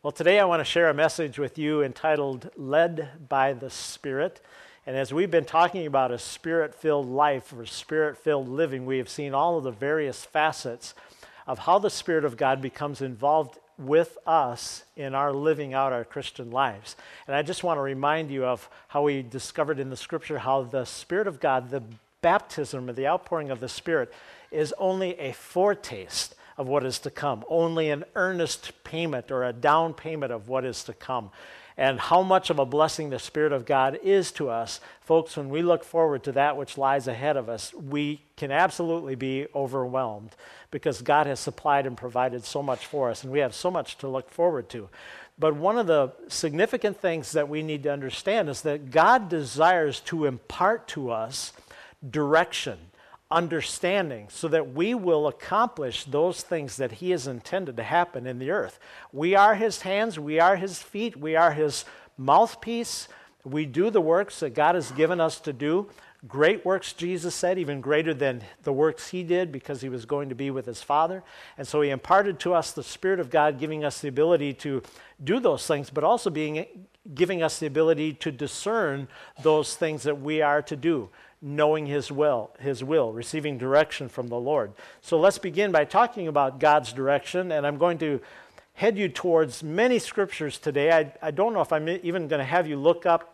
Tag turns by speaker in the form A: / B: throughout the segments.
A: Well, today I want to share a message with you entitled Led by the Spirit. And as we've been talking about a spirit-filled life or spirit-filled living, we have seen all of the various facets of how the Spirit of God becomes involved with us in our living out our Christian lives. And I just want to remind you of how we discovered in the Scripture how the Spirit of God, the baptism or the outpouring of the Spirit, is only a foretaste of what is to come, only an earnest payment or a down payment of what is to come. And how much of a blessing the Spirit of God is to us. Folks, when we look forward to that which lies ahead of us, we can absolutely be overwhelmed because God has supplied and provided so much for us, and we have so much to look forward to. But one of the significant things that we need to understand is that God desires to impart to us direction, understanding, so that we will accomplish those things that He has intended to happen in the earth. We are His hands, we are His feet, we are His mouthpiece. We do the works that God has given us to do. Great works, Jesus said, even greater than the works He did, because He was going to be with His Father. And so He imparted to us the Spirit of God, giving us the ability to do those things, but also giving us the ability to discern those things that we are to do, knowing His will, receiving direction from the Lord. So let's begin by talking about God's direction, and I'm going to head you towards many scriptures today. I don't know if I'm even going to have you look up.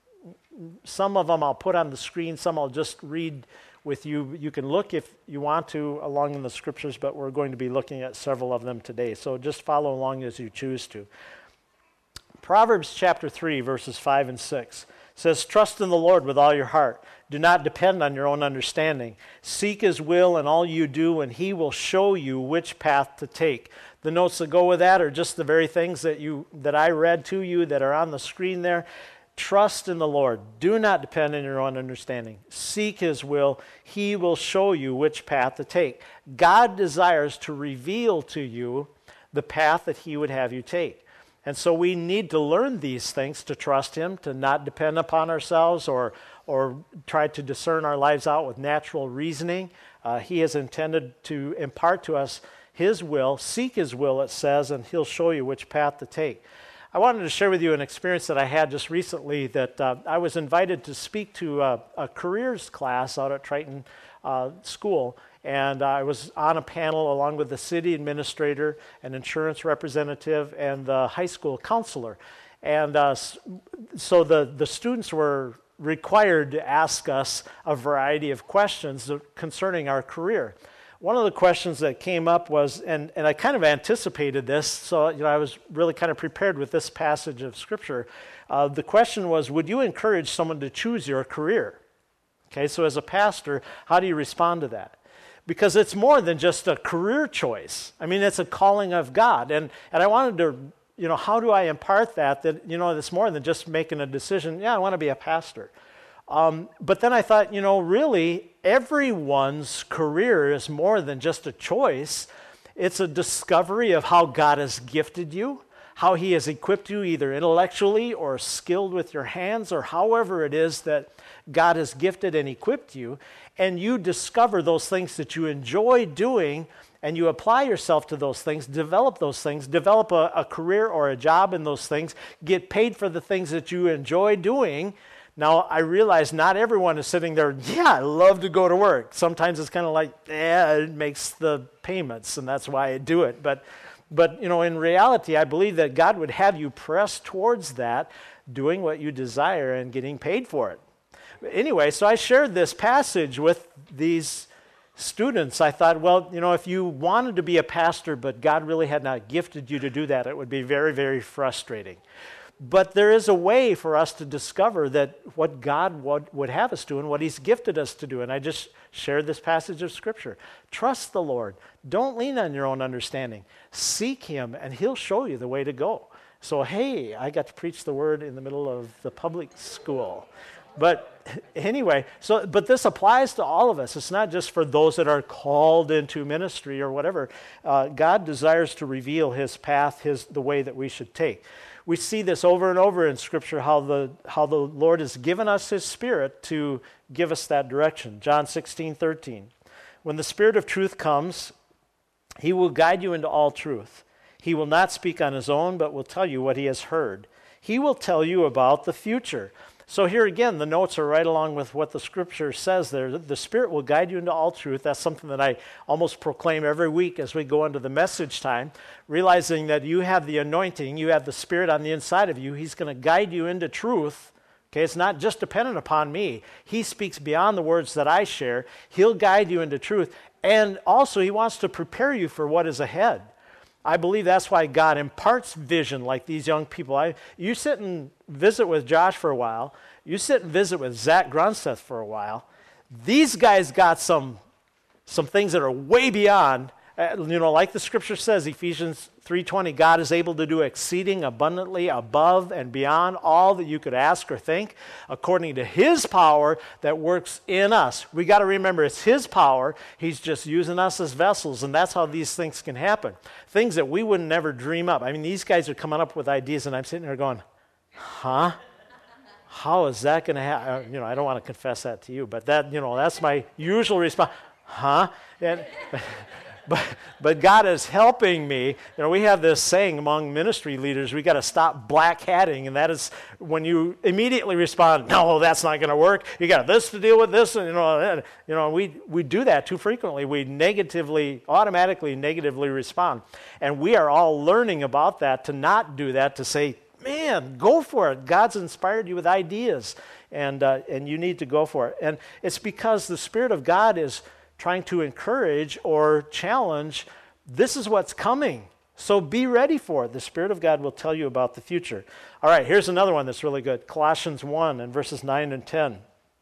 A: Some of them I'll put on the screen, some I'll just read with you. You can look if you want to along in the scriptures, but we're going to be looking at several of them today. So just follow along as you choose to. Proverbs chapter 3, verses 5 and 6 says, "Trust in the Lord with all your heart. Do not depend on your own understanding. Seek His will in all you do, and He will show you which path to take." The notes that go with that are just the very things that I read to you that are on the screen there. Trust in the Lord. Do not depend on your own understanding. Seek His will. He will show you which path to take. God desires to reveal to you the path that He would have you take. And so we need to learn these things to trust Him, to not depend upon ourselves or try to discern our lives out with natural reasoning. He has intended to impart to us His will. Seek His will, it says, and He'll show you which path to take. I wanted to share with you an experience that I had just recently that I was invited to speak to a careers class out at Triton School. And I was on a panel along with the city administrator, an insurance representative, and the high school counselor. And so the students were required to ask us a variety of questions concerning our career. One of the questions that came up was, and I kind of anticipated this, so I was really kind of prepared with this passage of Scripture. The question was, would you encourage someone to choose your career? Okay, so as a pastor, how do you respond to that? Because it's more than just a career choice. I mean, it's a calling of God. And I wanted to, how do I impart that it's more than just making a decision, I want to be a pastor. But then I thought, really, everyone's career is more than just a choice. It's a discovery of how God has gifted you, how He has equipped you either intellectually or skilled with your hands, or however it is that God has gifted and equipped you, and you discover those things that you enjoy doing, and you apply yourself to those things, develop a career or a job in those things, get paid for the things that you enjoy doing. Now, I realize not everyone is sitting there, I love to go to work. Sometimes it's kind of like, it makes the payments, and that's why I do it. But in reality, I believe that God would have you press towards that, doing what you desire and getting paid for it. Anyway, so I shared this passage with these students. I thought, if you wanted to be a pastor, but God really had not gifted you to do that, it would be very, very frustrating. But there is a way for us to discover that what God would have us do and what He's gifted us to do. And I just shared this passage of Scripture. Trust the Lord. Don't lean on your own understanding. Seek Him, and He'll show you the way to go. So, hey, I got to preach the Word in the middle of the public school. But anyway, but this applies to all of us. It's not just for those that are called into ministry or whatever. God desires to reveal His path, the way that we should take. We see this over and over in Scripture, how the Lord has given us His Spirit to give us that direction. John 16:13. When the Spirit of truth comes, He will guide you into all truth. He will not speak on his own, but will tell you what he has heard. He will tell you about the future. So here again, the notes are right along with what the Scripture says there. The Spirit will guide you into all truth. That's something that I almost proclaim every week as we go into the message time, realizing that you have the anointing, you have the Spirit on the inside of you. He's going to guide you into truth. Okay, it's not just dependent upon me. He speaks beyond the words that I share. He'll guide you into truth. And also, he wants to prepare you for what is ahead. I believe that's why God imparts vision like these young people. You sit and visit with Josh for a while. You sit and visit with Zach Grunsteth for a while. These guys got some things that are way beyond, like the Scripture says, Ephesians 3:20, God is able to do exceeding abundantly above and beyond all that you could ask or think, according to his power that works in us. We got to remember it's his power. He's just using us as vessels, and that's how these things can happen. Things that we would never dream up. I mean, these guys are coming up with ideas, and I'm sitting there going, huh? How is that going to happen? I don't want to confess that to you, but that's my usual response. Huh? But God is helping me. We have this saying among ministry leaders, we got to stop black hatting, and that is when you immediately respond, no, that's not going to work. You got this to deal with this, and we do that too frequently. We automatically negatively respond, and we are all learning about that, to not do that, to say, man, go for it. God's inspired you with ideas, and you need to go for it. And it's because the Spirit of God is trying to encourage or challenge, this is what's coming. So be ready for it. The Spirit of God will tell you about the future. All right, here's another one that's really good. Colossians 1 and verses 9 and 10.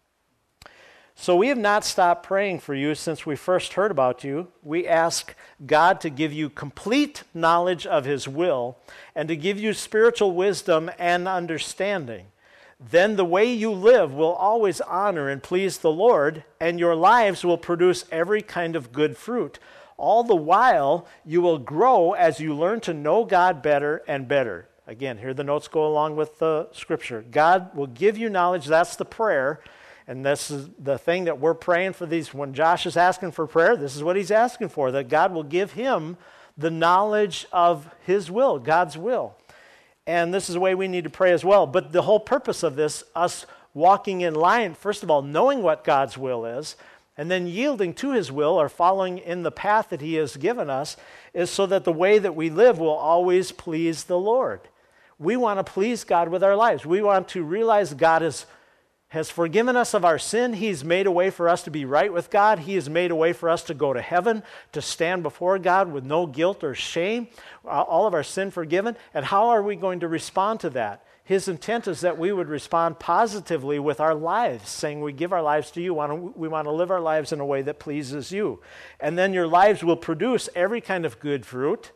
A: So we have not stopped praying for you since we first heard about you. We ask God to give you complete knowledge of his will and to give you spiritual wisdom and understanding. Then the way you live will always honor and please the Lord, and your lives will produce every kind of good fruit. All the while, you will grow as you learn to know God better and better. Again, here the notes go along with the Scripture. God will give you knowledge. That's the prayer. And this is the thing that we're praying for these. When Josh is asking for prayer, this is what he's asking for, that God will give him the knowledge of his will, God's will. And this is the way we need to pray as well. But the whole purpose of this, us walking in line, first of all, knowing what God's will is, and then yielding to his will or following in the path that he has given us, is so that the way that we live will always please the Lord. We want to please God with our lives. We want to realize God has forgiven us of our sin. He's made a way for us to be right with God. He has made a way for us to go to heaven, to stand before God with no guilt or shame, all of our sin forgiven. And how are we going to respond to that? His intent is that we would respond positively with our lives, saying we give our lives to you. We want to live our lives in a way that pleases you. And then your lives will produce every kind of good fruit.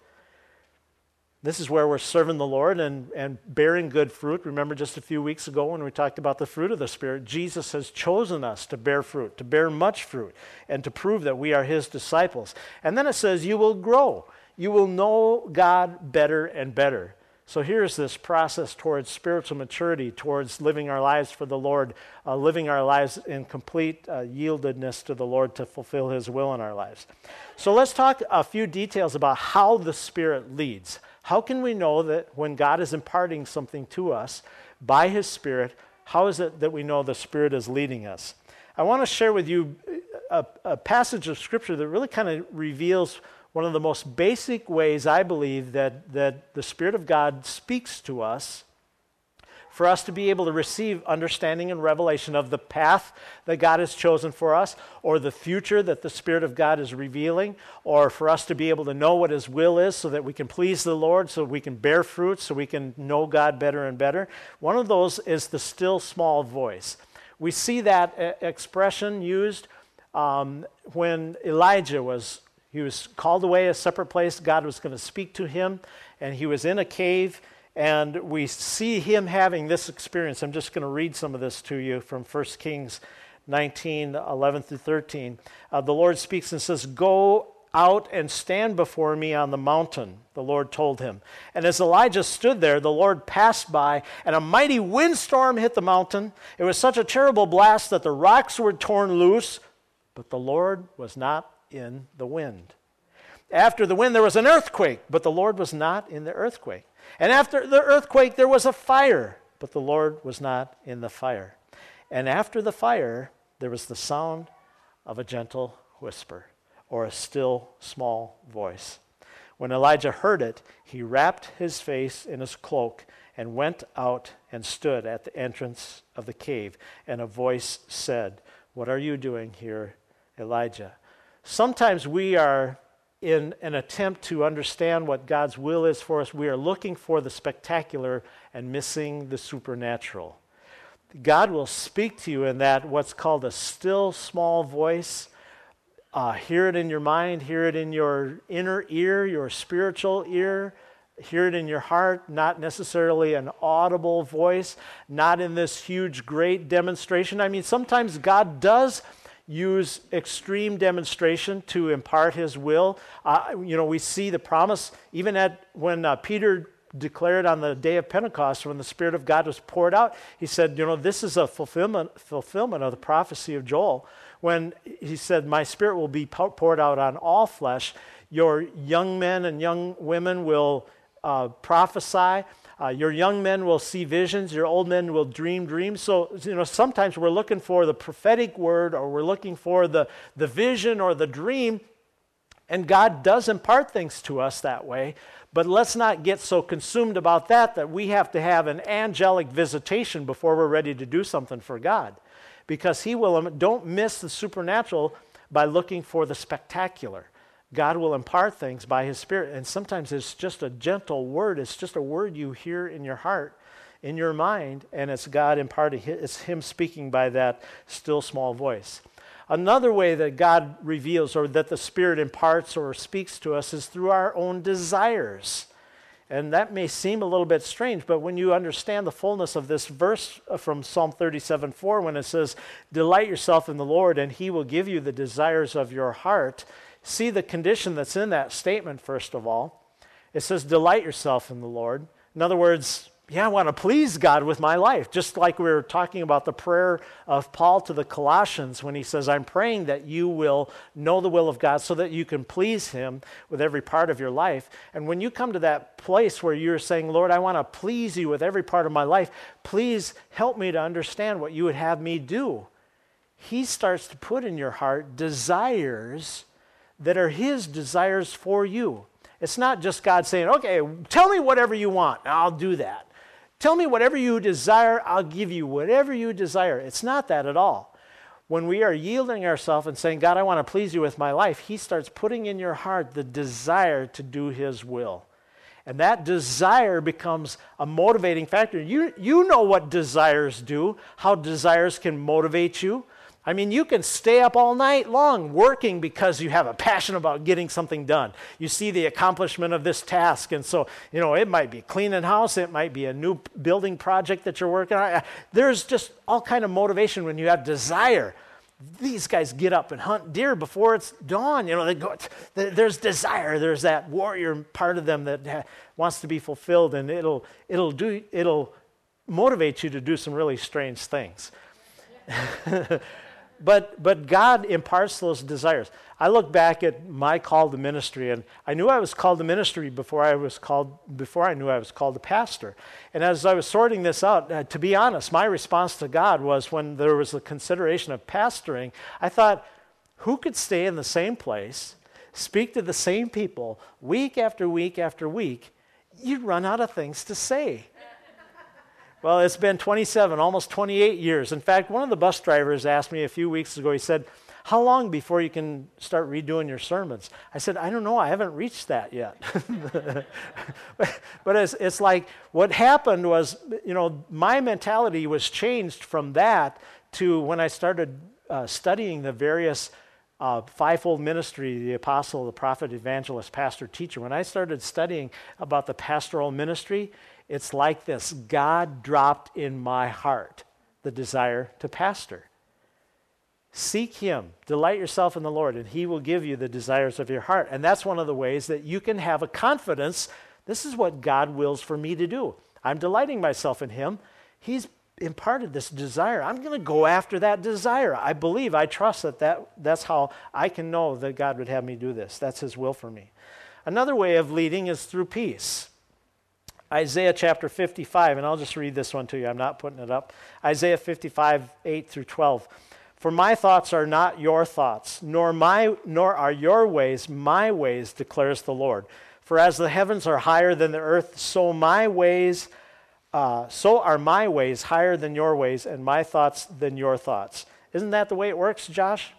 A: This is where we're serving the Lord and bearing good fruit. Remember just a few weeks ago when we talked about the fruit of the Spirit, Jesus has chosen us to bear fruit, to bear much fruit, and to prove that we are his disciples. And then it says you will grow. You will know God better and better. So here's this process towards spiritual maturity, towards living our lives for the Lord, living our lives in complete yieldedness to the Lord to fulfill his will in our lives. So let's talk a few details about how the Spirit leads. How can we know that when God is imparting something to us by his Spirit, how is it that we know the Spirit is leading us? I want to share with you a passage of Scripture that really kind of reveals one of the most basic ways I believe that the Spirit of God speaks to us for us to be able to receive understanding and revelation of the path that God has chosen for us, or the future that the Spirit of God is revealing, or for us to be able to know what his will is so that we can please the Lord, so we can bear fruit, so we can know God better and better. One of those is the still small voice. We see that expression used when Elijah was called away a separate place. God was going to speak to him, and he was in a cave, and we see him having this experience. I'm just going to read some of this to you from 1 Kings 19, 11 through 13. The Lord speaks and says, "Go out and stand before me on the mountain," the Lord told him. And as Elijah stood there, the Lord passed by, and a mighty windstorm hit the mountain. It was such a terrible blast that the rocks were torn loose, but the Lord was not in the wind. After the wind, there was an earthquake, but the Lord was not in the earthquake. And after the earthquake, there was a fire, but the Lord was not in the fire. And after the fire, there was the sound of a gentle whisper, or a still small voice. When Elijah heard it, he wrapped his face in his cloak and went out and stood at the entrance of the cave. And a voice said, "What are you doing here, Elijah?" Sometimes we are in an attempt to understand what God's will is for us, we are looking for the spectacular and missing the supernatural. God will speak to you in that what's called a still small voice. Hear it in your mind, hear it in your inner ear, your spiritual ear, hear it in your heart, not necessarily an audible voice, not in this huge, great demonstration. I mean, sometimes God does use extreme demonstration to impart his will. We see the promise even when Peter declared on the day of Pentecost, when the Spirit of God was poured out, he said, this is a fulfillment of the prophecy of Joel, when he said, "My Spirit will be poured out on all flesh. Your young men and young women will prophesy. Your young men will see visions. Your old men will dream dreams." So, sometimes we're looking for the prophetic word, or we're looking for the vision or the dream, and God does impart things to us that way. But let's not get so consumed about that we have to have an angelic visitation before we're ready to do something for God. Because don't miss the supernatural by looking for the spectacular. God will impart things by his Spirit, and sometimes it's just a gentle word. It's just a word you hear in your heart, in your mind, and it's God imparting. It's him speaking by that still small voice. Another way that God reveals, or that the Spirit imparts or speaks to us, is through our own desires. And that may seem a little bit strange, but when you understand the fullness of this verse from Psalm 37:4, when it says, "Delight yourself in the Lord, and he will give you the desires of your heart," see the condition that's in that statement, first of all. It says, "Delight yourself in the Lord." In other words, I want to please God with my life. Just like we were talking about the prayer of Paul to the Colossians when he says, "I'm praying that you will know the will of God so that you can please him with every part of your life." And when you come to that place where you're saying, "Lord, I want to please you with every part of my life. Please help me to understand what you would have me do," he starts to put in your heart desires that are his desires for you. It's not just God saying, "Okay, tell me whatever you want, and I'll do that. Tell me whatever you desire, I'll give you whatever you desire." It's not that at all. When we are yielding ourselves and saying, "God, I want to please you with my life," he starts putting in your heart the desire to do his will. And that desire becomes a motivating factor. You know what desires do, how desires can motivate you. I mean, you can stay up all night long working because you have a passion about getting something done. You see the accomplishment of this task, and so, it might be cleaning house, it might be a new building project that you're working on. There's just all kind of motivation when you have desire. These guys get up and hunt deer before it's dawn. There's desire. There's that warrior part of them that wants to be fulfilled, and it'll motivate you to do some really strange things. But God imparts those desires. I look back at my call to ministry, and I knew I was called to ministry before I knew I was called to pastor. And as I was sorting this out, to be honest, my response to God was, when there was the consideration of pastoring, I thought, who could stay in the same place, speak to the same people week after week after week? You'd run out of things to say. Well, it's been 27, almost 28 years. In fact, one of the bus drivers asked me a few weeks ago, he said, "How long before you can start redoing your sermons?" I said, "I don't know, I haven't reached that yet." But it's like, what happened was, my mentality was changed from that to when I started studying the various fivefold ministry, the apostle, the prophet, evangelist, pastor, teacher. When I started studying about the pastoral ministry, it's like this: God dropped in my heart the desire to pastor. Seek him, delight yourself in the Lord, and he will give you the desires of your heart. And that's one of the ways that you can have a confidence. This is what God wills for me to do. I'm delighting myself in him. He's imparted this desire. I'm going to go after that desire. I believe, I trust that's how I can know that God would have me do this. That's his will for me. Another way of leading is through peace. Isaiah chapter 55, and I'll just read this one to you. I'm not putting it up. Isaiah 55, 8 through 12. For my thoughts are not your thoughts, nor are your ways my ways, declares the Lord. For as the heavens are higher than the earth, so are my ways higher than your ways, and my thoughts than your thoughts. Isn't that the way it works, Josh?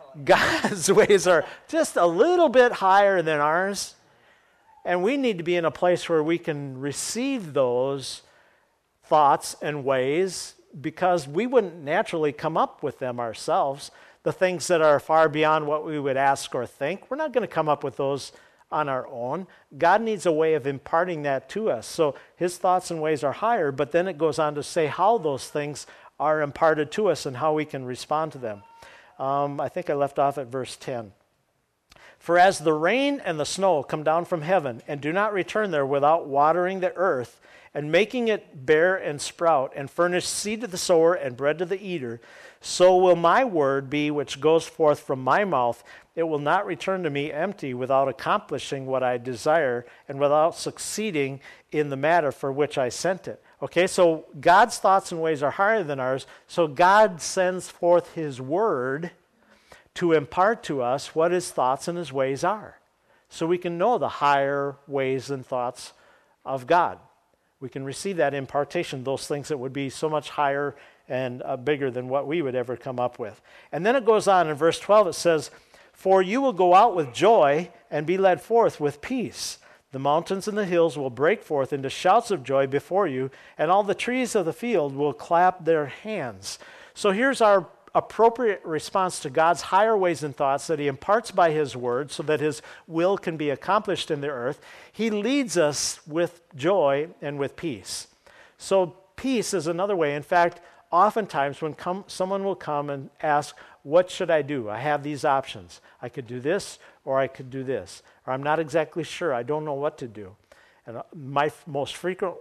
A: God's ways are just a little bit higher than ours. And we need to be in a place where we can receive those thoughts and ways, because we wouldn't naturally come up with them ourselves. The things that are far beyond what we would ask or think, we're not going to come up with those on our own. God needs a way of imparting that to us. So his thoughts and ways are higher, but then it goes on to say how those things are imparted to us and how we can respond to them. I think I left off at verse 10. For as the rain and the snow come down from heaven and do not return there without watering the earth and making it bear and sprout and furnish seed to the sower and bread to the eater, so will my word be which goes forth from my mouth. It will not return to me empty without accomplishing what I desire and without succeeding in the matter for which I sent it. Okay, so God's thoughts and ways are higher than ours, so God sends forth his word to impart to us what his thoughts and his ways are, so we can know the higher ways and thoughts of God. We can receive that impartation, those things that would be so much higher and bigger than what we would ever come up with. And then it goes on in verse 12, it says, for you will go out with joy and be led forth with peace. The mountains and the hills will break forth into shouts of joy before you, and all the trees of the field will clap their hands. So here's our appropriate response to God's higher ways and thoughts that he imparts by his word so that his will can be accomplished in the earth. He leads us with joy and with peace. So peace is another way. In fact, oftentimes when someone will come and ask, what should I do? I have these options. I could do this or I could do this. Or I'm not exactly sure. I don't know what to do. And my most frequent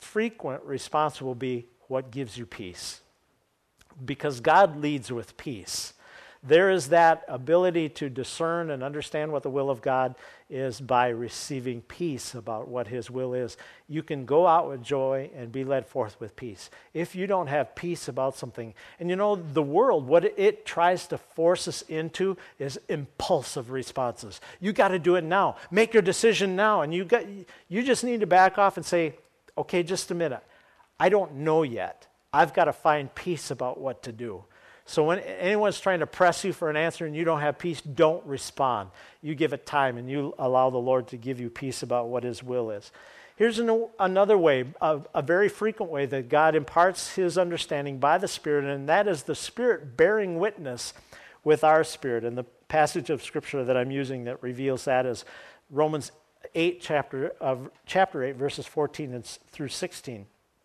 A: response will be, what gives you peace? Because God leads with peace. There is that ability to discern and understand what the will of God is by receiving peace about what his will is. You can go out with joy and be led forth with peace. If you don't have peace about something, and you know, the world, what it tries to force us into is impulsive responses. You got to do it now. Make your decision now. And you just need to back off and say, okay, just a minute. I don't know yet. I've got to find peace about what to do. So when anyone's trying to press you for an answer and you don't have peace, don't respond. You give it time and you allow the Lord to give you peace about what his will is. Here's another way, a very frequent way that God imparts his understanding by the Spirit, and that is the Spirit bearing witness with our spirit. And the passage of Scripture that I'm using that reveals that is Romans 8, chapter 8, verses 14 through 16.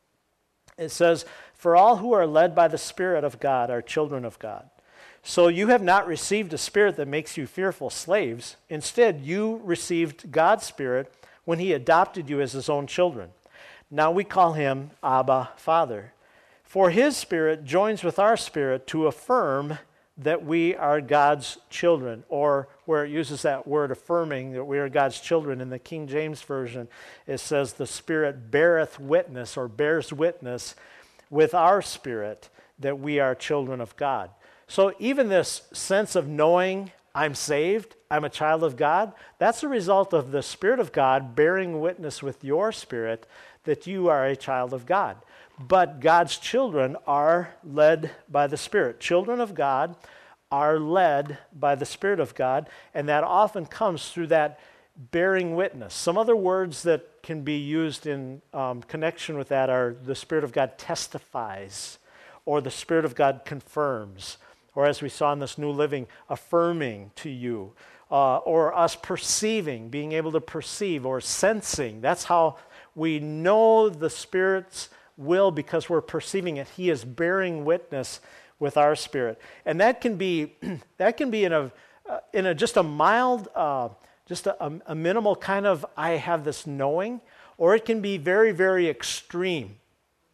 A: It says, for all who are led by the Spirit of God are children of God. So you have not received a spirit that makes you fearful slaves. Instead, you received God's Spirit when he adopted you as his own children. Now we call him Abba, Father. For his Spirit joins with our spirit to affirm that we are God's children, or where it uses that word affirming that we are God's children in the King James Version, it says the Spirit beareth witness or bears witness with our spirit that we are children of God. So even this sense of knowing I'm saved, I'm a child of God, that's a result of the Spirit of God bearing witness with your spirit that you are a child of God. But God's children are led by the Spirit. Children of God are led by the Spirit of God, and that often comes through that bearing witness. Some other words that can be used in connection with that are the Spirit of God testifies, or the Spirit of God confirms, or as we saw in this New Living, affirming to you, or us perceiving, being able to perceive, or sensing. That's how we know the Spirit's will, because we're perceiving it. He is bearing witness with our spirit, and that can be in a just a mild, just a minimal kind of I have this knowing, or it can be very, very extreme.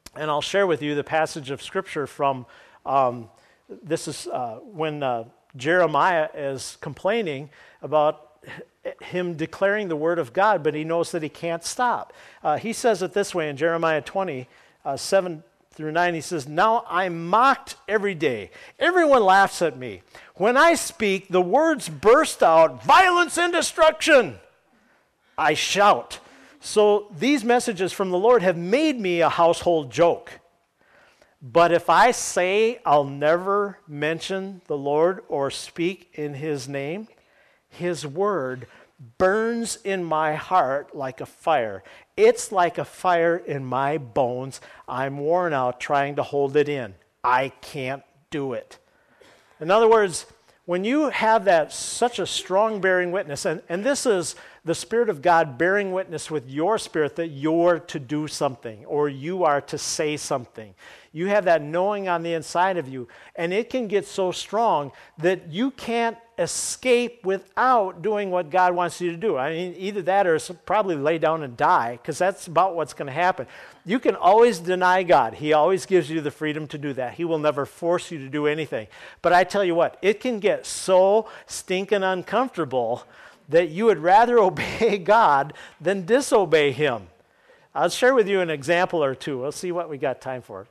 A: And I'll share with you the passage of Scripture from, this is when Jeremiah is complaining about him declaring the word of God, but he knows that he can't stop. He says it this way in Jeremiah 20, 7 through 9. He says, "Now I'm mocked every day. Everyone laughs at me. When I speak, the words burst out, violence and destruction. I shout. So these messages from the Lord have made me a household joke. But if I say I'll never mention the Lord or speak in his name, his word burns in my heart like a fire. It's like a fire in my bones. I'm worn out trying to hold it in. I can't do it." In other words, when you have that such a strong bearing witness, and this is the Spirit of God bearing witness with your spirit that you're to do something or you are to say something. You have that knowing on the inside of you, and it can get so strong that you can't escape without doing what God wants you to do. I mean, either that or probably lay down and die, because that's about what's going to happen. You can always deny God. He always gives you the freedom to do that. He will never force you to do anything. But I tell you what, it can get so stinking uncomfortable that you would rather obey God than disobey him. I'll share with you an example or two. We'll see what we got time for.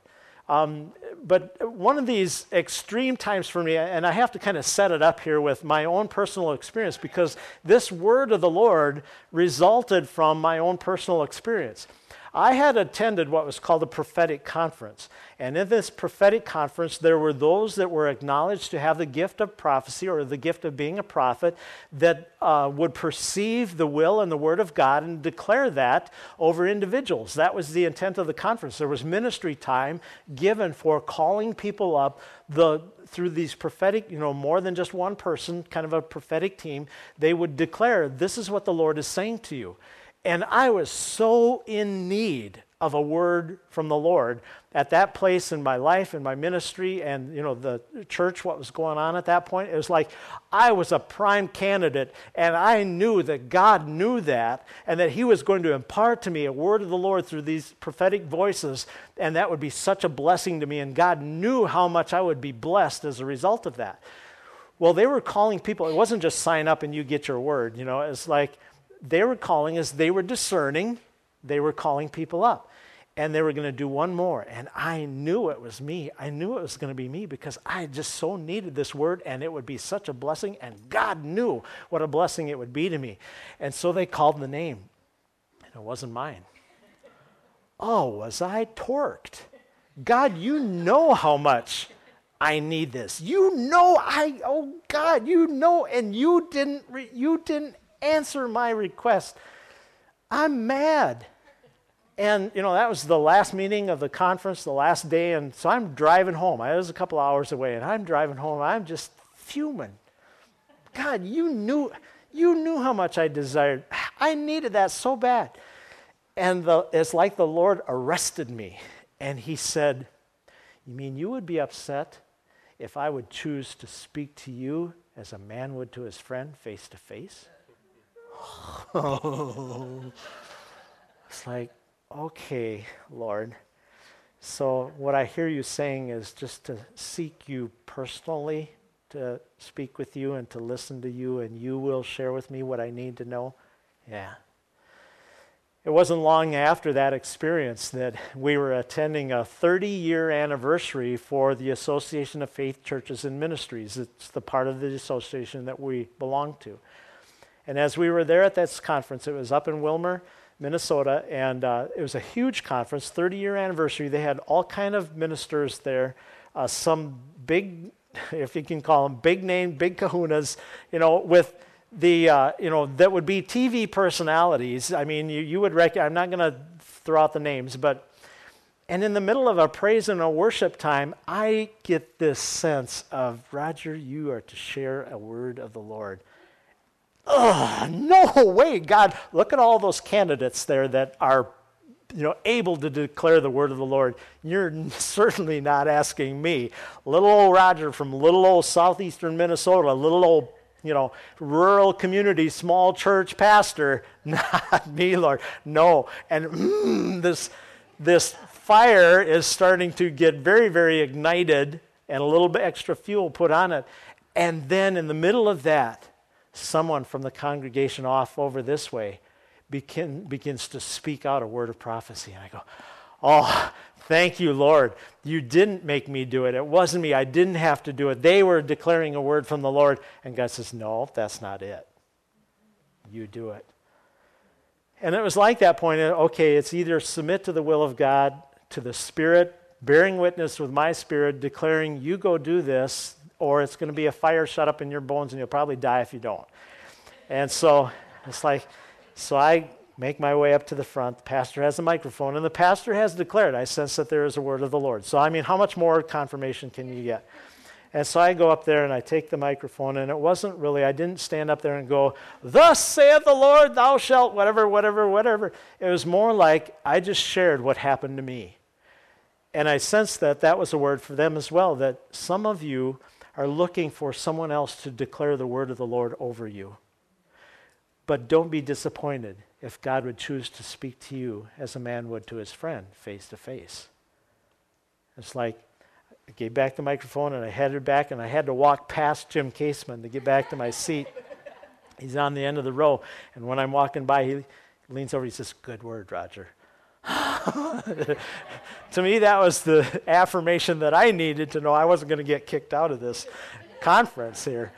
A: But one of these extreme times for me, and I have to kind of set it up here with my own personal experience, because this word of the Lord resulted from my own personal experience. I had attended what was called a prophetic conference. And in this prophetic conference, there were those that were acknowledged to have the gift of prophecy or the gift of being a prophet that would perceive the will and the word of God and declare that over individuals. That was the intent of the conference. There was ministry time given for calling people up through these prophetic, more than just one person, kind of a prophetic team. They would declare, this is what the Lord is saying to you. And I was so in need of a word from the Lord at that place in my life, in my ministry, and the church, what was going on at that point. It was like I was a prime candidate, and I knew that God knew that, and that he was going to impart to me a word of the Lord through these prophetic voices, and that would be such a blessing to me, and God knew how much I would be blessed as a result of that. Well, they were calling people. It wasn't just sign up and you get your word. It's like they were calling as they were discerning. They were calling people up. And they were going to do one more. And I knew it was me. I knew it was going to be me because I just so needed this word, and it would be such a blessing. And God knew what a blessing it would be to me. And so they called the name. And it wasn't mine. Oh, was I torqued? God, you know how much I need this. Oh God, and you didn't answer my request. I'm mad. And, that was the last meeting of the conference, the last day, and so I'm driving home. I was a couple hours away, and I'm driving home. I'm just fuming. God, you knew how much I desired. I needed that so bad. And it's like the Lord arrested me, and he said, "You mean you would be upset if I would choose to speak to you as a man would to his friend face to face?" It's like, okay, Lord. So what I hear you saying is just to seek you personally, to speak with you and to listen to you, and you will share with me what I need to know. Yeah. It wasn't long after that experience that we were attending a 30-year anniversary for the Association of Faith Churches and Ministries. It's the part of the association that we belong to. And as we were there at this conference, it was up in Willmar, Minnesota, and it was a huge conference, 30-year anniversary. They had all kind of ministers there, some big, if you can call them, big name, big kahunas, with the, that would be TV personalities. I mean, you would recognize, I'm not going to throw out the names, and in the middle of a praise and a worship time, I get this sense of, Roger, you are to share a word of the Lord. No way, God. Look at all those candidates there that are, able to declare the word of the Lord. You're certainly not asking me. Little old Roger from little old southeastern Minnesota, little old, rural community, small church pastor. Not me, Lord. No. And this fire is starting to get very, very ignited and a little bit extra fuel put on it. And then in the middle of that, someone from the congregation off over this way begins to speak out a word of prophecy. And I go, oh, thank you, Lord. You didn't make me do it. It wasn't me. I didn't have to do it. They were declaring a word from the Lord. And God says, no, that's not it. You do it. And it was like that point, okay, it's either submit to the will of God, to the Spirit, bearing witness with my Spirit, declaring, you go do this, or it's going to be a fire shut up in your bones and you'll probably die if you don't. And so it's like, so I make my way up to the front. The pastor has a microphone, and the pastor has declared, I sense that there is a word of the Lord. So, I mean, how much more confirmation can you get? And so I go up there and I take the microphone, and it wasn't really, I didn't stand up there and go, thus saith the Lord, thou shalt, whatever, whatever, whatever. It was more like I just shared what happened to me. And I sensed that that was a word for them as well, that some of you are looking for someone else to declare the word of the Lord over you. But don't be disappointed if God would choose to speak to you as a man would to his friend, face to face. It's like, I gave back the microphone and I headed back, and I had to walk past Jim Caseman to get back to my seat. He's on the end of the row, and when I'm walking by, he leans over, he says, good word, Roger. To me, that was the affirmation that I needed to know I wasn't going to get kicked out of this conference here.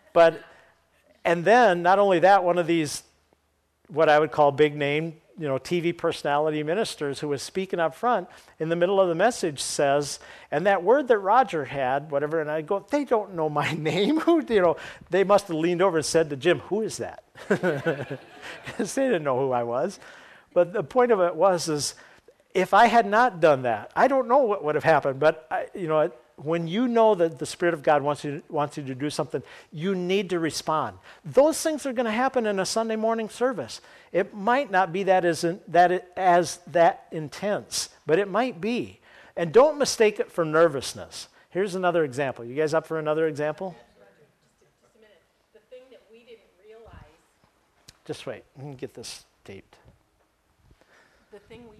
A: And then, not only that, one of these, what I would call big name, TV personality ministers who was speaking up front in the middle of the message says, and that word that Roger had, whatever, and I go, they don't know my name. They must have leaned over and said to Jim, who is that? Because they didn't know who I was. But the point of it is if I had not done that, I don't know what would have happened, but when you know that the Spirit of God wants you to do something, you need to respond. Those things are going to happen in a Sunday morning service. It might not be as that intense, but it might be. And don't mistake it for nervousness. Here's another example. You guys up for another example?
B: Just a minute. The thing that we didn't realize.
A: Just wait. Let me get this taped.
B: The thing we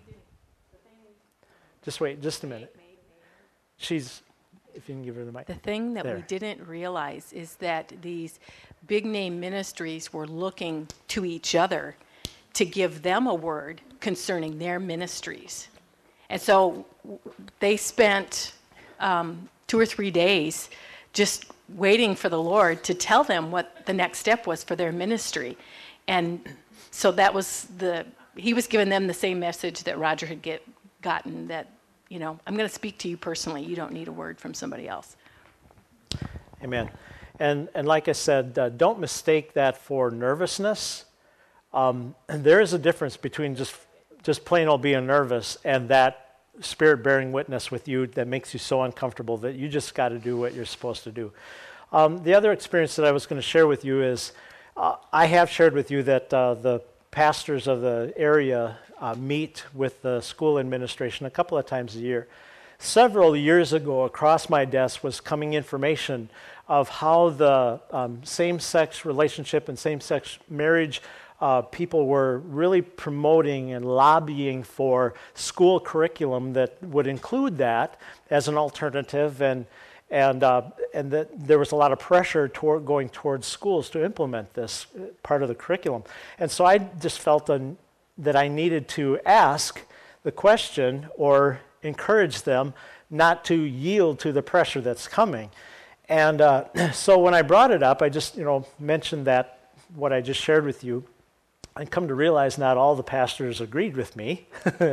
A: Just wait. Just a minute. If you can give her the mic.
B: The thing that
A: There.
B: we didn't realize is that these big name ministries were looking to each other to give them a word concerning their ministries. And so they spent 2 or 3 days just waiting for the Lord to tell them what the next step was for their ministry. And so that was he was giving them the same message that Roger had gotten, that I'm going to speak to you personally. You don't need a word from somebody else.
A: Amen. And like I said, don't mistake that for nervousness. There is a difference between just plain old being nervous and that Spirit bearing witness with you that makes you so uncomfortable that you just got to do what you're supposed to do. The other experience that I was going to share with you is I have shared with you that the pastors of the area meet with the school administration a couple of times a year. Several years ago, across my desk was coming information of how the same-sex relationship and same-sex marriage people were really promoting and lobbying for school curriculum that would include that as an alternative, and that there was a lot of pressure going towards schools to implement this part of the curriculum. And so I just felt that I needed to ask the question or encourage them not to yield to the pressure that's coming. And so when I brought it up, I just mentioned that what I just shared with you, and come to realize not all the pastors agreed with me,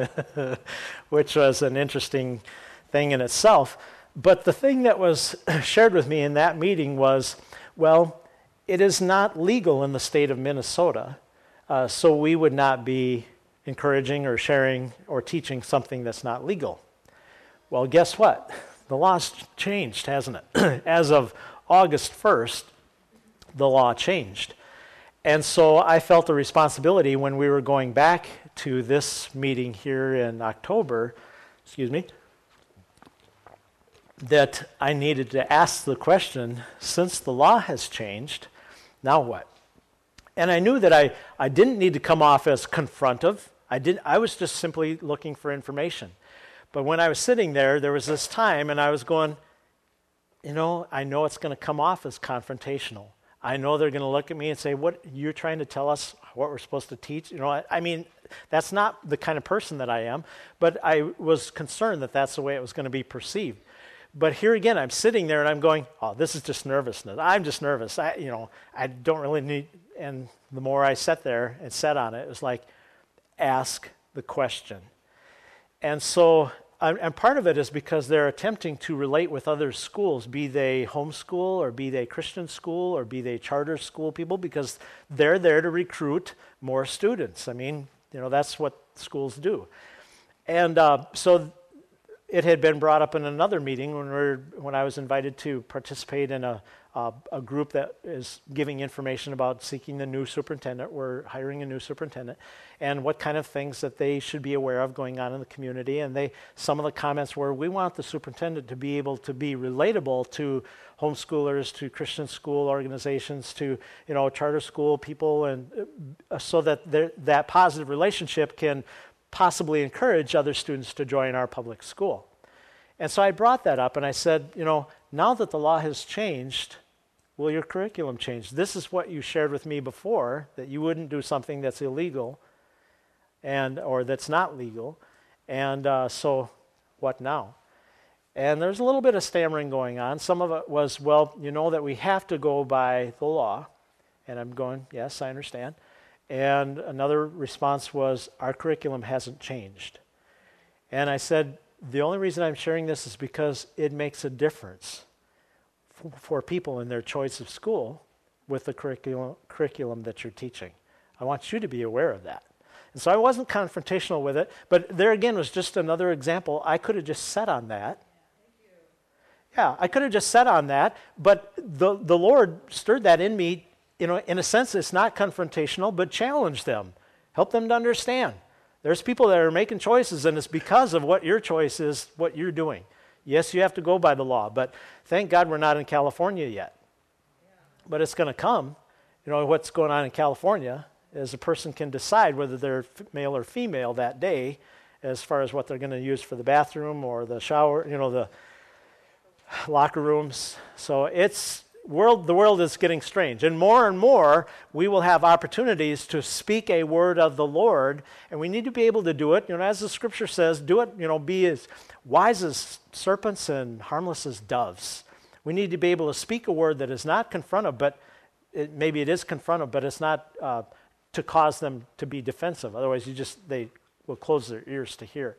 A: which was an interesting thing in itself. But the thing that was shared with me in that meeting was, well, it is not legal in the state of Minnesota, so we would not be encouraging or sharing or teaching something that's not legal. Well, guess what? The law's changed, hasn't it? As of August 1st, the law changed. And so I felt a responsibility when we were going back to this meeting here in October, that I needed to ask the question, since the law has changed, now what? And I knew that I didn't need to come off as confrontive. I was just simply looking for information. But when I was sitting there, there was this time, and I was going, I know it's going to come off as confrontational. I know they're going to look at me and say, what, you're trying to tell us what we're supposed to teach? I mean, that's not the kind of person that I am, but I was concerned that that's the way it was going to be perceived. But here again, I'm sitting there and I'm going, oh, this is just nervousness. I'm just nervous. I don't really need, and the more I sat there and sat on it, it was like, ask the question. And so, and part of it is because they're attempting to relate with other schools, be they homeschool or be they Christian school or be they charter school people, because they're there to recruit more students. I mean, that's what schools do. And so it had been brought up in another meeting when I was invited to participate in a group that is giving information about seeking the new superintendent. We're hiring a new superintendent, and what kind of things that they should be aware of going on in the community. And some of the comments were, we want the superintendent to be able to be relatable to homeschoolers, to Christian school organizations, to charter school people, and so that that positive relationship can possibly encourage other students to join our public school. And so I brought that up and I said, now that the law has changed, will your curriculum change? This is what you shared with me before, that you wouldn't do something that's illegal or that's not legal. And so what now? And there's a little bit of stammering going on. Some of it was, well, that we have to go by the law. And I'm going, yes, I understand. And another response was, our curriculum hasn't changed. And I said, the only reason I'm sharing this is because it makes a difference for people in their choice of school with the curriculum that you're teaching. I want you to be aware of that. And so I wasn't confrontational with it, but there again was just another example. I could have just sat on that. Yeah, I could have just sat on that, but the Lord stirred that in me. In a sense, it's not confrontational, but challenge them. Help them to understand. There's people that are making choices, and it's because of what your choice is, what you're doing. Yes, you have to go by the law, but thank God we're not in California yet. But it's going to come. What's going on in California is a person can decide whether they're male or female that day as far as what they're going to use for the bathroom or the shower, the locker rooms. So the world is getting strange. And more, we will have opportunities to speak a word of the Lord, and we need to be able to do it. As the scripture says, do it, be as wise as serpents and harmless as doves. We need to be able to speak a word that is not confrontive, but maybe it is confrontive, but it's not to cause them to be defensive. Otherwise, they will close their ears to hear.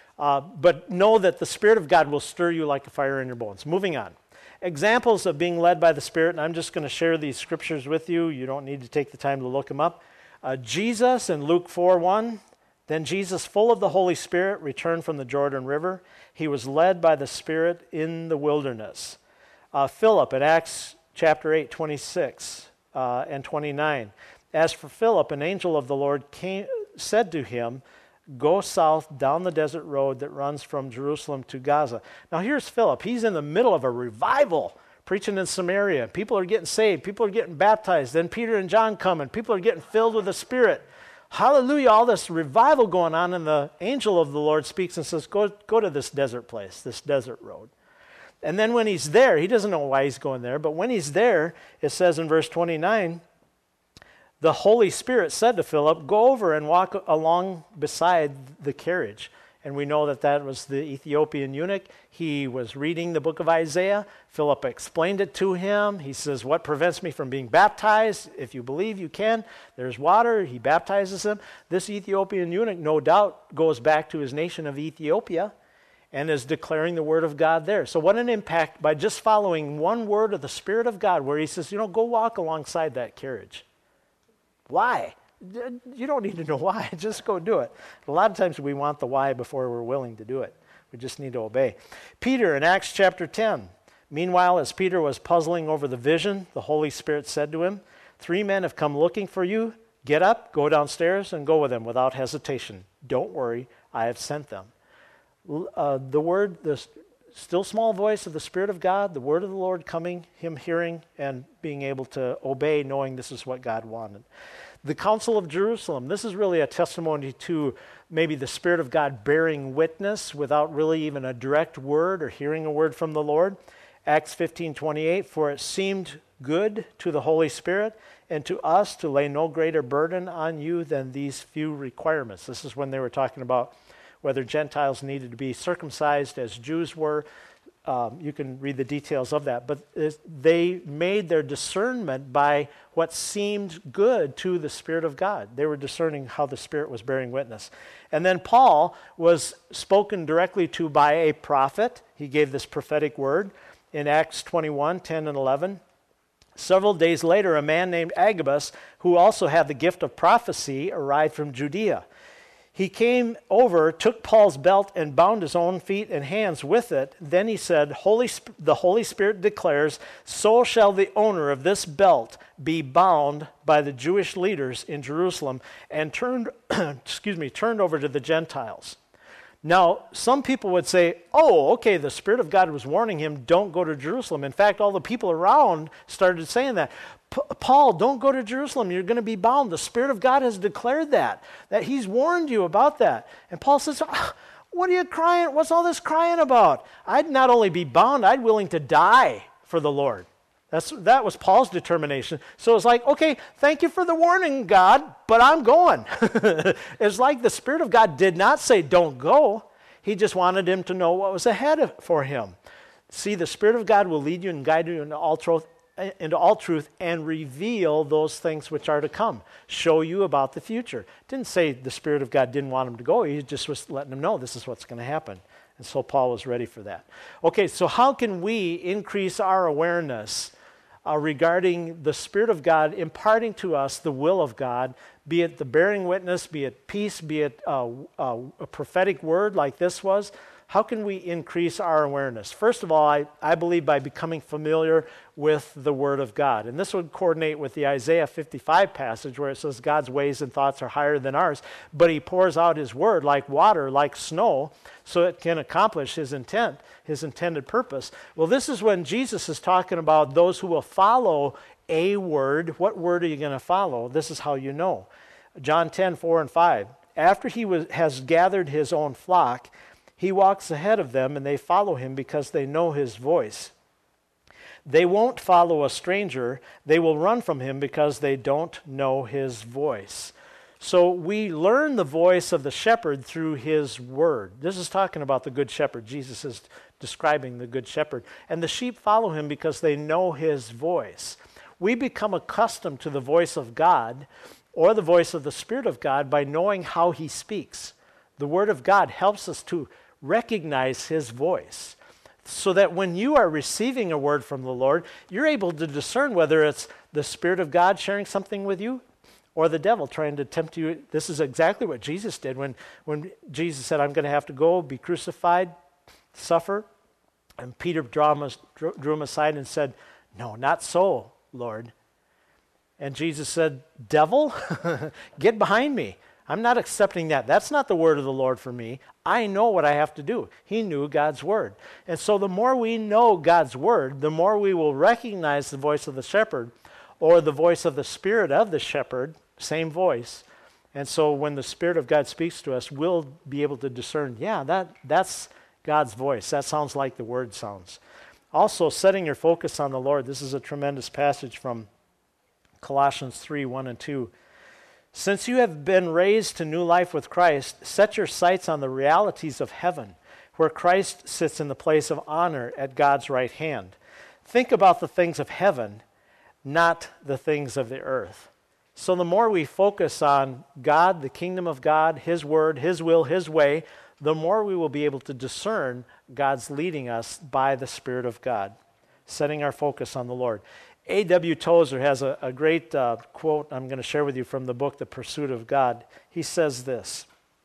A: But know that the Spirit of God will stir you like a fire in your bones. Moving on. Examples of being led by the Spirit, and I'm just going to share these scriptures with you. You don't need to take the time to look them up. Jesus in Luke 4:1, then Jesus, full of the Holy Spirit, returned from the Jordan River. He was led by the Spirit in the wilderness. Philip in Acts chapter 8, 26 and 29. As for Philip, an angel of the Lord said to him, go south down the desert road that runs from Jerusalem to Gaza. Now here's Philip. He's in the middle of a revival, preaching in Samaria. People are getting saved. People are getting baptized. Then Peter and John come, and people are getting filled with the Spirit. Hallelujah, all this revival going on, and the angel of the Lord speaks and says, go to this desert place, this desert road. And then when he's there, he doesn't know why he's going there, but when he's there, it says in verse 29, the Holy Spirit said to Philip, go over and walk along beside the carriage. And we know that was the Ethiopian eunuch. He was reading the book of Isaiah. Philip explained it to him. He says, what prevents me from being baptized? If you believe, you can. There's water. He baptizes him. This Ethiopian eunuch, no doubt, goes back to his nation of Ethiopia and is declaring the word of God there. So what an impact by just following one word of the Spirit of God, where he says, go walk alongside that carriage. Why? You don't need to know why. Just go do it. A lot of times we want the why before we're willing to do it. We just need to obey. Peter in Acts chapter 10. Meanwhile, as Peter was puzzling over the vision, the Holy Spirit said to him, 3 men have come looking for you. Get up, go downstairs, and go with them without hesitation. Don't worry, I have sent them. The still small voice of the Spirit of God, the word of the Lord coming, him hearing, and being able to obey, knowing this is what God wanted. The Council of Jerusalem, this is really a testimony to maybe the Spirit of God bearing witness without really even a direct word or hearing a word from the Lord. Acts 15:28, for it seemed good to the Holy Spirit and to us to lay no greater burden on you than these few requirements. This is when they were talking about whether Gentiles needed to be circumcised as Jews were. You can read the details of that. But they made their discernment by what seemed good to the Spirit of God. They were discerning how the Spirit was bearing witness. And then Paul was spoken directly to by a prophet. He gave this prophetic word in Acts 21:10 and 11. Several days later, a man named Agabus, who also had the gift of prophecy, arrived from Judea. He came over, took Paul's belt, and bound his own feet and hands with it. Then he said, the Holy Spirit declares, so shall the owner of this belt be bound by the Jewish leaders in Jerusalem and turned over to the Gentiles. Now, some people would say, oh, okay, the Spirit of God was warning him, don't go to Jerusalem. In fact, all the people around started saying that. Paul, don't go to Jerusalem. You're going to be bound. The Spirit of God has declared that he's warned you about that. And Paul says, what are you crying? What's all this crying about? I'd not only be bound, I'd willing to die for the Lord. That was Paul's determination. So it's like, okay, thank you for the warning, God, but I'm going. It's like the Spirit of God did not say don't go. He just wanted him to know what was ahead for him. See, the Spirit of God will lead you and guide you into all truth and reveal those things which are to come, show you about the future. Didn't say the Spirit of God didn't want him to go. He just was letting him know this is what's going to happen. And so Paul was ready for that. Okay, so how can we increase our awareness regarding the Spirit of God imparting to us the will of God, be it the bearing witness, be it peace, be it a prophetic word like this was? How can we increase our awareness? First of all, I believe by becoming familiar with the Word of God. And this would coordinate with the Isaiah 55 passage where it says God's ways and thoughts are higher than ours, but he pours out his word like water, like snow, so it can accomplish his intent, his intended purpose. Well, this is when Jesus is talking about those who will follow a word. What word are you going to follow? This is how you know. John 10:4 and 5. After he has gathered his own flock, he walks ahead of them, and they follow him because they know his voice. They won't follow a stranger. They will run from him because they don't know his voice. So we learn the voice of the shepherd through his word. This is talking about the good shepherd. Jesus is describing the good shepherd. And the sheep follow him because they know his voice. We become accustomed to the voice of God or the voice of the Spirit of God by knowing how he speaks. The word of God helps us to recognize his voice so that when you are receiving a word from the Lord, you're able to discern whether it's the Spirit of God sharing something with you or the devil trying to tempt you. This is exactly what Jesus did when Jesus said, I'm going to have to go, be crucified, suffer. And Peter drew him aside and said, no, not so, Lord. And Jesus said, devil, get behind me. I'm not accepting that. That's not the word of the Lord for me. I know what I have to do. He knew God's word. And so the more we know God's word, the more we will recognize the voice of the shepherd or the voice of the Spirit of the shepherd, same voice. And so when the Spirit of God speaks to us, we'll be able to discern, yeah, that's God's voice. That sounds like the word sounds. Also, setting your focus on the Lord. This is a tremendous passage from Colossians 3:1 and 2. Since you have been raised to new life with Christ, set your sights on the realities of heaven, where Christ sits in the place of honor at God's right hand. Think about the things of heaven, not the things of the earth. So the more we focus on God, the kingdom of God, his word, his will, his way, the more we will be able to discern God's leading us by the Spirit of God, setting our focus on the Lord. A.W. Tozer has a great quote I'm going to share with you from the book, The Pursuit of God. He says this: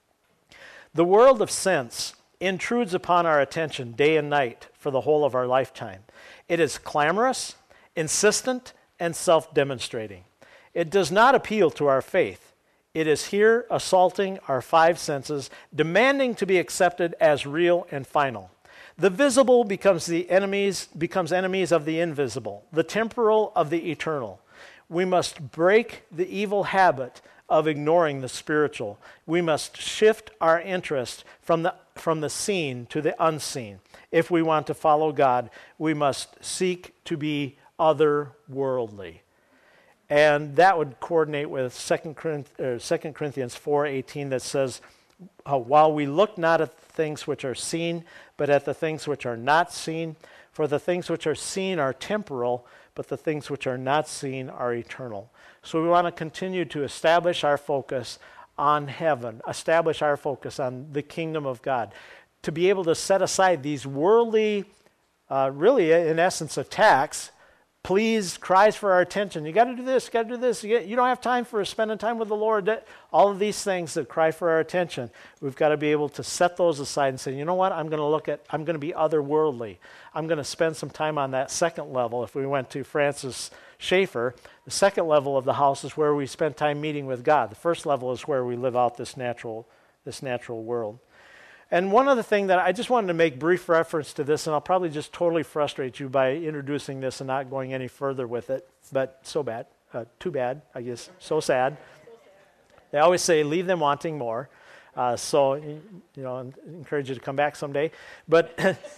A: the world of sense intrudes upon our attention day and night for the whole of our lifetime. It is clamorous, insistent, and self-demonstrating. It does not appeal to our faith. It is here assaulting our five senses, demanding to be accepted as real and final. The visible becomes enemies of the invisible, the temporal of the eternal. we must break the evil habit of ignoring the spiritual. We must shift our interest from the seen to the unseen. If we want to follow God, we must seek to be otherworldly. And that would coordinate with 2 Corinthians 4:18 that says, while we look not at the things which are seen, but at the things which are not seen, for the things which are seen are temporal, but the things which are not seen are eternal. So we want to continue to establish our focus on heaven, establish our focus on the kingdom of God, to be able to set aside these worldly, really in essence attacks, please, cries for our attention. You got to do this, you got to do this. You don't have time for spending time with the Lord. All of these things that cry for our attention, we've got to be able to set those aside and say, you know what, I'm going to be otherworldly. I'm going to spend some time on that second level. If we went to Francis Schaeffer, the second level of the house is where we spend time meeting with God. The first level is where we live out this natural world. And one other thing that I just wanted to make brief reference to this, and I'll probably just totally frustrate you by introducing this and not going any further with it, but too bad, I guess, so sad. They always say, leave them wanting more. So, I encourage you to come back someday. But,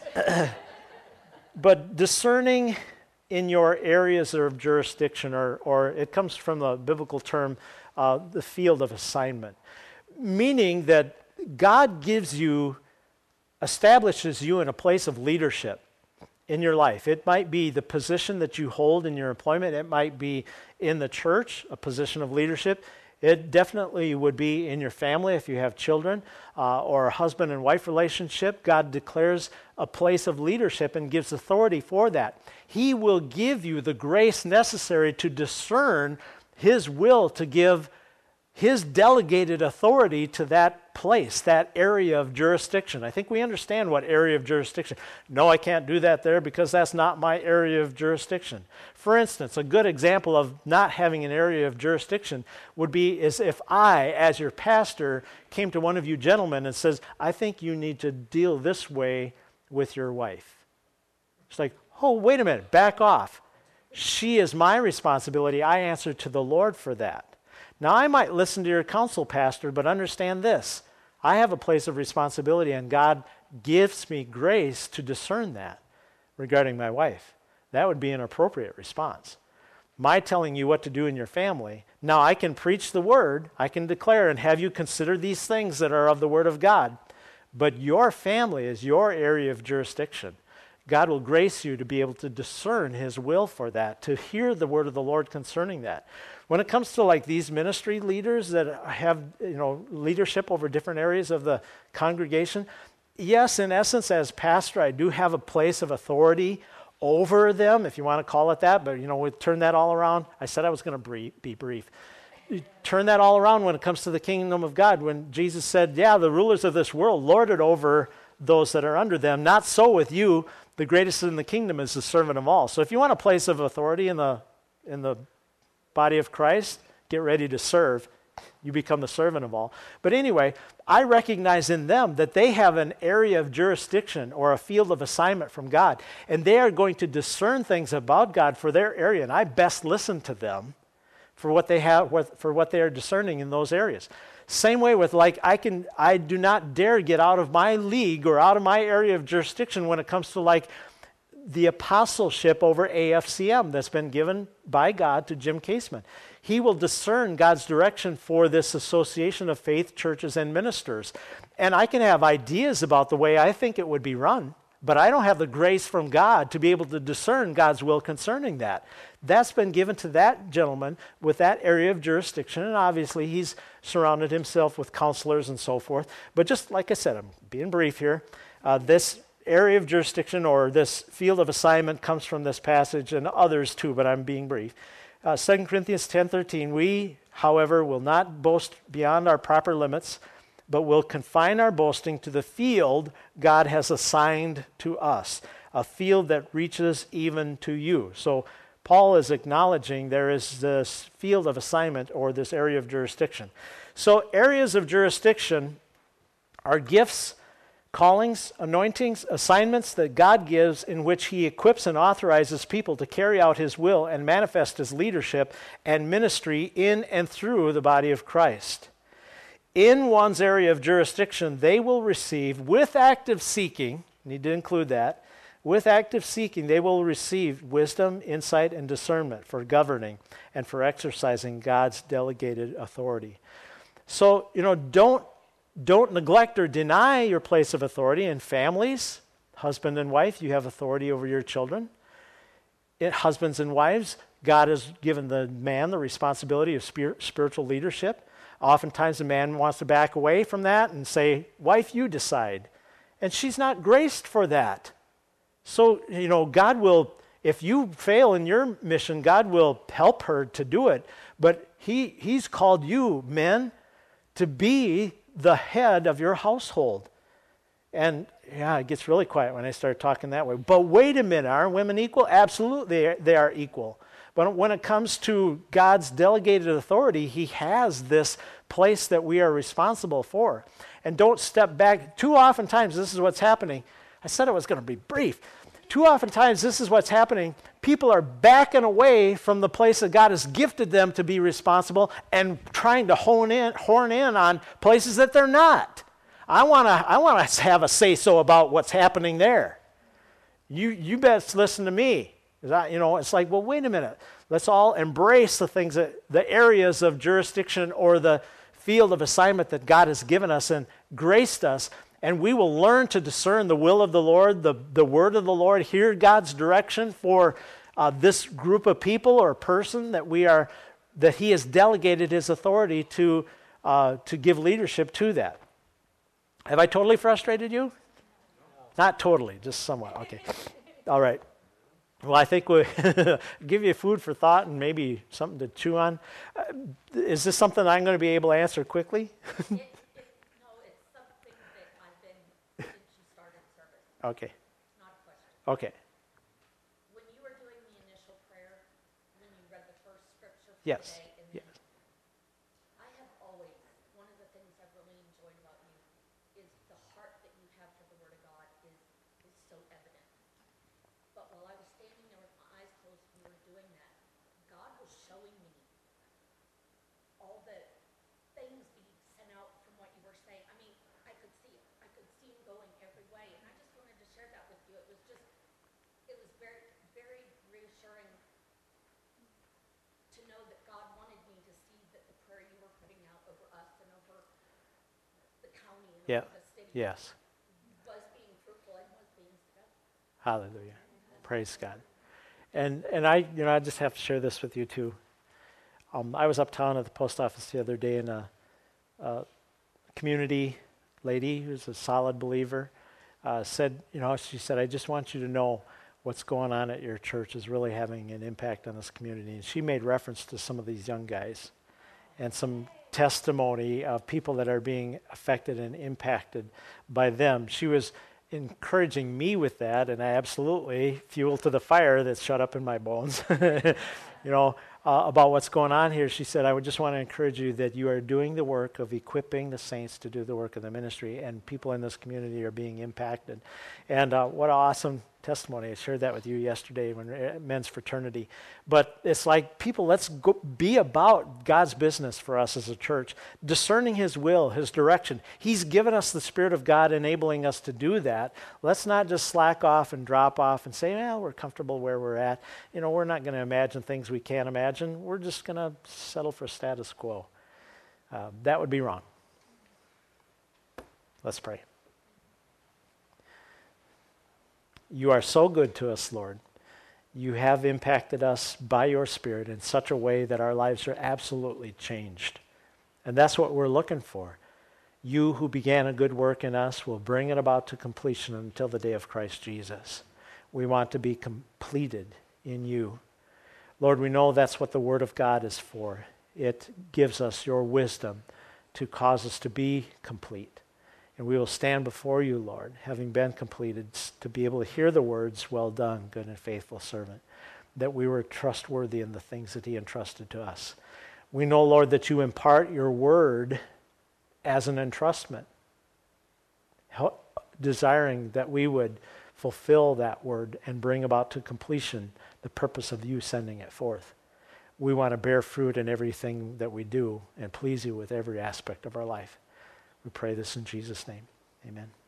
A: but discerning in your areas of jurisdiction, or it comes from the biblical term, the field of assignment, meaning that God establishes you in a place of leadership in your life. It might be the position that you hold in your employment. It might be in the church, a position of leadership. It definitely would be in your family if you have children or a husband and wife relationship. God declares a place of leadership and gives authority for that. He will give you the grace necessary to discern His will, to give His delegated authority to that place, that area of jurisdiction. I think we understand what area of jurisdiction. No, I can't do that there because that's not my area of jurisdiction. For instance, a good example of not having an area of jurisdiction would be is if I, as your pastor, came to one of you gentlemen and says, I think you need to deal this way with your wife. It's like, oh, wait a minute, back off. She is my responsibility. I answer to the Lord for that. Now, I might listen to your counsel, Pastor, but understand this. I have a place of responsibility, and God gives me grace to discern that regarding my wife. That would be an appropriate response. My telling you what to do in your family, now I can preach the word, I can declare and have you consider these things that are of the word of God, but your family is your area of jurisdiction. God will grace you to be able to discern His will for that, to hear the word of the Lord concerning that. When it comes to like these ministry leaders that have, leadership over different areas of the congregation, yes, in essence, as pastor, I do have a place of authority over them, if you want to call it that, but, we turn that all around. I said I was going to be brief. You turn that all around when it comes to the kingdom of God. When Jesus said, the rulers of this world lord it over those that are under them. Not so with you. The greatest in the kingdom is the servant of all. So if you want a place of authority in the body of Christ, get ready to serve. You become the servant of all. But anyway, I recognize in them that they have an area of jurisdiction or a field of assignment from God, and they are going to discern things about God for their area, and I best listen to them for what they have, for what they are discerning in those areas. Same way with I do not dare get out of my league or out of my area of jurisdiction when it comes to the apostleship over AFCM that's been given by God to Jim Caseman. He will discern God's direction for this association of faith, churches, and ministers. And I can have ideas about the way I think it would be run, but I don't have the grace from God to be able to discern God's will concerning that. That's been given to that gentleman with that area of jurisdiction, and obviously he's surrounded himself with counselors and so forth. But just like I said, I'm being brief here, this area of jurisdiction or this field of assignment comes from this passage and others too, but I'm being brief. 2 Corinthians 10:13, we, however, will not boast beyond our proper limits, but will confine our boasting to the field God has assigned to us, a field that reaches even to you. So Paul is acknowledging there is this field of assignment or this area of jurisdiction. So areas of jurisdiction are gifts callings, anointings, assignments that God gives in which he equips and authorizes people to carry out his will and manifest his leadership and ministry in and through the body of Christ. In one's area of jurisdiction, they will receive, with active seeking, need to include that, with active seeking, they will receive wisdom, insight, and discernment for governing and for exercising God's delegated authority. So, don't neglect or deny your place of authority in families. Husband and wife, you have authority over your children. Husbands and wives, God has given the man the responsibility of spiritual leadership. Oftentimes the man wants to back away from that and say, wife, you decide. And she's not graced for that. So, God will, if you fail in your mission, God will help her to do it. But he's called you, men, to be the head of your household. And yeah, it gets really quiet when I start talking that way. But wait a minute, aren't women equal? Absolutely, they are equal. But when it comes to God's delegated authority, he has this place that we are responsible for. And don't step back. Too often times, this is what's happening. I said it was going to be brief. Too often times, this is what's happening. People are backing away from the place that God has gifted them to be responsible and trying to horn in on places that they're not. I want to have a say-so about what's happening there. You best listen to me. It's like, well, wait a minute. Let's all embrace the areas of jurisdiction or the field of assignment that God has given us and graced us. And we will learn to discern the will of the Lord, the word of the Lord, hear God's direction for this group of people or person that he has delegated his authority to give leadership to that. Have I totally frustrated you? Not totally, just somewhat. Okay. All right. Well, I think we'll give you food for thought and maybe something to chew on. Is this something I'm going to be able to answer quickly? Okay.
C: Not a question.
A: Okay.
C: When you were doing the initial prayer, when you read the first scripture for
A: Yes.
C: today, and
A: Yes.
C: I have always, one of the things I've really enjoyed about you is the heart that you have for the Word of God is so evident. But while I was standing there with my eyes closed when you were doing that, God was showing me all the things being sent out from what you were saying. I mean, I could see it. I could see him going every way. And I just wanted to share that with you. It was very, very reassuring to know that God wanted me to see that the prayer you were putting out over us and over the county and over the city
A: Yes.
C: was being fruitful and was being spread.
A: Hallelujah. Praise God. And I just have to share this with you too. I was uptown at the post office the other day, and a community lady who's a solid believer said, she said, I just want you to know what's going on at your church is really having an impact on this community. And she made reference to some of these young guys and some testimony of people that are being affected and impacted by them. She was encouraging me with that, and I absolutely fuel to the fire that's shut up in my bones. About what's going on here. She said, I would just want to encourage you that you are doing the work of equipping the saints to do the work of the ministry, and people in this community are being impacted. And what an awesome testimony. I shared that with you yesterday when men's fraternity. But it's like, people, let's go be about God's business for us as a church, discerning his will, his direction. He's given us the Spirit of God enabling us to do that. Let's not just slack off and drop off and say, well, we're comfortable where we're at. We're not going to imagine things we can't imagine. We're just going to settle for status quo. That would be wrong. Let's pray. You are so good to us, Lord. You have impacted us by your Spirit in such a way that our lives are absolutely changed. And that's what we're looking for. You who began a good work in us will bring it about to completion until the day of Christ Jesus. We want to be completed in you. Lord, we know that's what the Word of God is for. It gives us your wisdom to cause us to be complete. And we will stand before you, Lord, having been completed, to be able to hear the words, well done, good and faithful servant, that we were trustworthy in the things that he entrusted to us. We know, Lord, that you impart your word as an entrustment. desiring that we would fulfill that word and bring about to completion the purpose of you sending it forth. We want to bear fruit in everything that we do and please you with every aspect of our life. We pray this in Jesus' name. Amen.